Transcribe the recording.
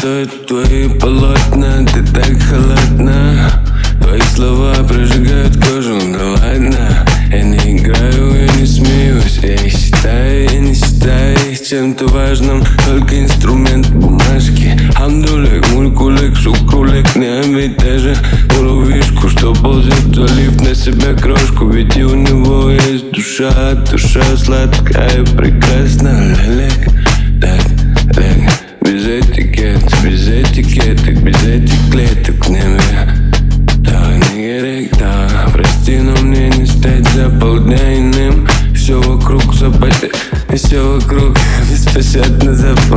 стоят твои полотна, ты так холодна. Твои слова прожигают кожу, ну ладно. Я не играю, я не смеюсь, я не считаю их чем-то важным. Только инструмент бумажки. Хамдулек, мулькулек, шукрулек, не амбитеже. Муравьишку, что ползет, залив на себя крошку. Ведь и у него есть душа, душа сладкая, прекрасна. Лелек, так, лег, без этикеток, без этих клеток. Не так не керек, да. Прости, но мне не стать за полдня иным. Все вокруг западет, все вокруг беспощадно западет.